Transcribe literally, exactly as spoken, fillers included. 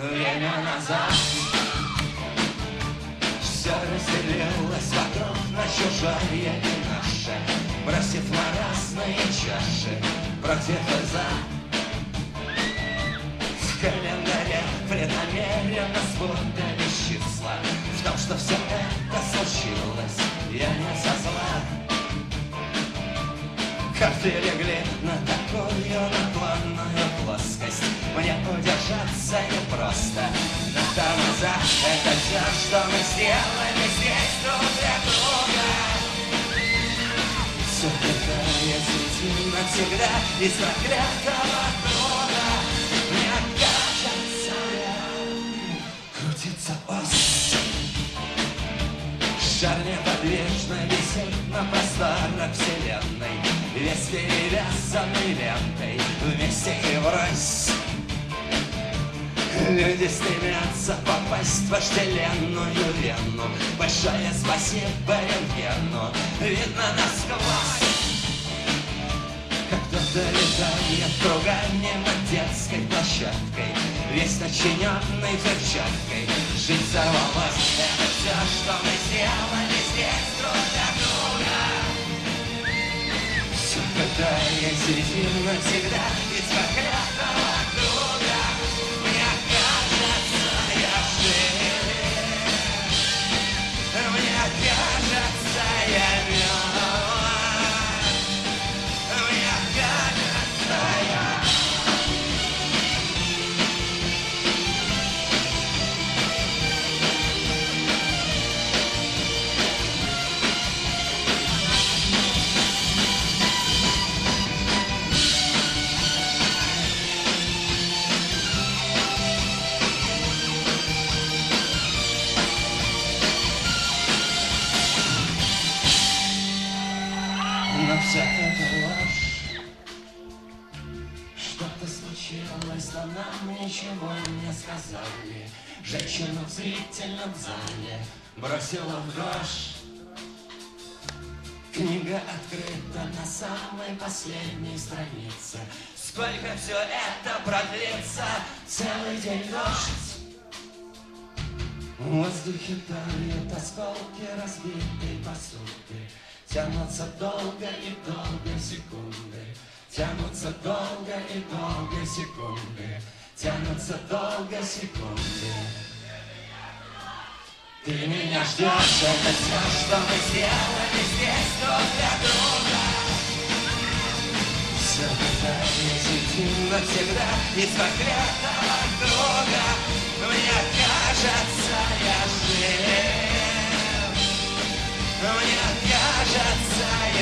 время назад. Все разделилось вокруг на чужое и наше, бросив на разные чаши против за. В календаре преднамеренно спутали числа. В том, что все это случилось, я не со зла. Карты легли на такую наклонную плоскость, мне удержаться непросто. На тормозах это все, что мы сделали здесь друг для друга. Все такая середина навсегда из проклятого круга. Мне кажется, крутится ось. Шар неподвижно висит на просторах вселенной, весь перевязанный лентой, вместе и врозь. Люди стремятся попасть в вожделенную вену. Большое спасибо рентгену, видно насквозь. Как кто-то летает кругами над детской площадкой, весь начиненный взрывчаткой. Жизнь сорвалась, это все, что мы сделали здесь друг для друга. Все пытаясь середину навсегда из проклятого круга. Мне кажется, я жив. Мне кажется, я мертв. Мне кажется, я... Но вся эта ложь, что-то случилось, но нам ничего не сказали. Женщину в зрительном зале бросила в дрожь. Книга открыта на самой последней странице. Сколько все это продлится? Целый день дождь. В воздухе тают осколки разбитой посуды. Тянутся долго и долго секунды, тянутся долго и долго секунды, тянутся долго секунды. Ты меня ждешь, это все, что мы сделали здесь друг для друга. Все пытаясь уйти навсегда из проклятого круга. Мне кажется, я жив. Мне кажется,